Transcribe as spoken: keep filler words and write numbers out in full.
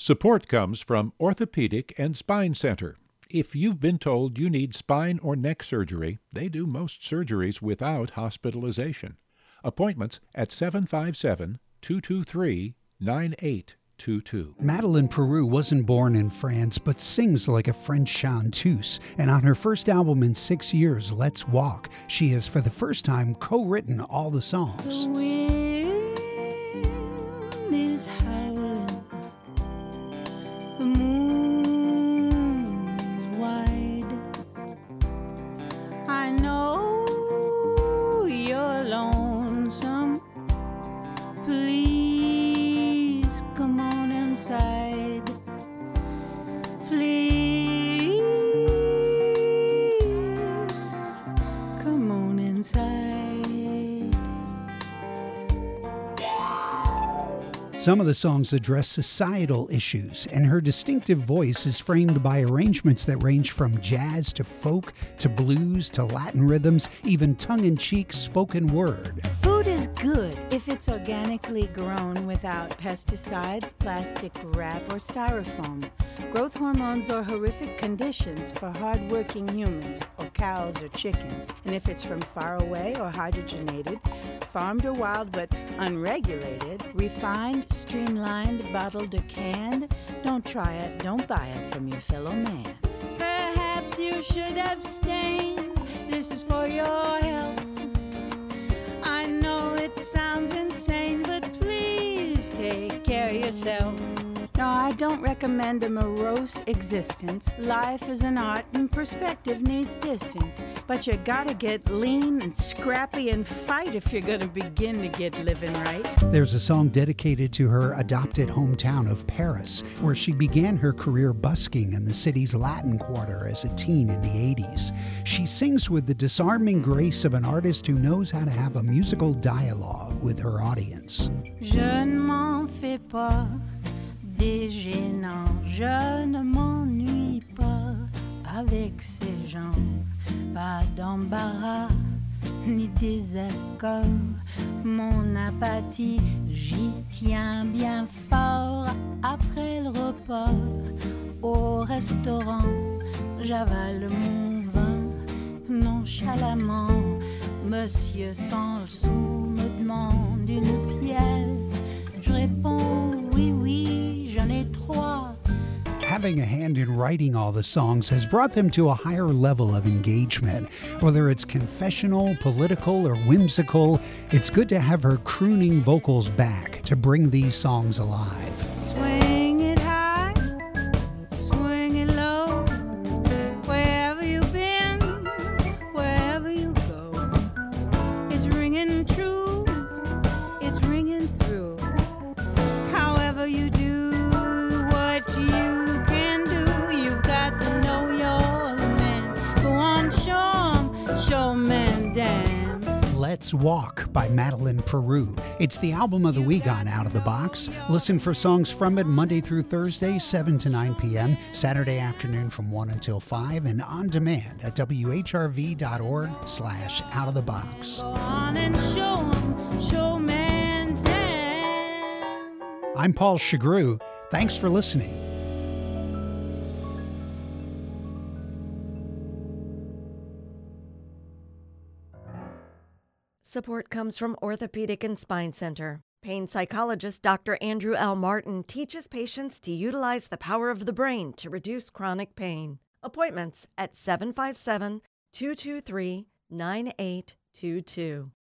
Support comes from Orthopedic and Spine Center. If you've been told you need spine or neck surgery, they do most surgeries without hospitalization. Appointments at seven five seven, two two three, nine eight two two. Madeleine Peru wasn't born in France, but sings like a French chanteuse. And on her first album in six years, Let's Walk, she has for the first time co-written all the songs. The wind is howling, the moon is wide. I know you're lonesome. Please come on inside. Please come on inside. Some of the songs address societal issues, and her distinctive voice is framed by arrangements that range from jazz to folk to blues to Latin rhythms, even tongue-in-cheek spoken word. Food is good if it's organically grown without pesticides, plastic wrap, or styrofoam, growth hormones, or horrific conditions for hardworking humans or cows or chickens. And if it's from far away or hydrogenated, farmed or wild but unregulated, refined, streamlined, bottled, or canned, don't try it, don't buy it from your fellow man. Perhaps you should abstain. This is for your health. I know it sounds insane, but please take care of yourself. No, I don't recommend a morose existence. Life is an art and perspective needs distance. But you gotta get lean and scrappy and fight if you're gonna begin to get living right. There's a song dedicated to her adopted hometown of Paris, where she began her career busking in the city's Latin Quarter as a teen in the eighties. She sings with the disarming grace of an artist who knows how to have a musical dialogue with her audience. Je ne m'en fais pas des gênants, je ne m'ennuie pas avec ces gens, pas d'embarras ni désaccord, mon apathie j'y tiens bien fort. Après le repas au restaurant, j'avale mon vin nonchalamment. Monsieur sans le sou me demande une pièce, je réponds oui oui, j'en ai trois. Having a hand in writing all the songs has brought them to a higher level of engagement. Whether it's confessional, political, or whimsical, it's good to have her crooning vocals back to bring these songs alive. Swing it high, swing it low, wherever you've been, wherever you go. It's ringing true, it's ringing through. However you do what you Let's Walk by Madeleine Peru. It's the album of the week on Out of the Box. Listen for songs from it Monday through Thursday, seven to nine p.m., Saturday afternoon from one until five, and on demand at w h r v dot org slash out of the box. I'm Paul Chagru. Thanks for listening. Support comes from Orthopedic and Spine Center. Pain psychologist Doctor Andrew L. Martin teaches patients to utilize the power of the brain to reduce chronic pain. Appointments at seven five seven, two two three, nine eight two two.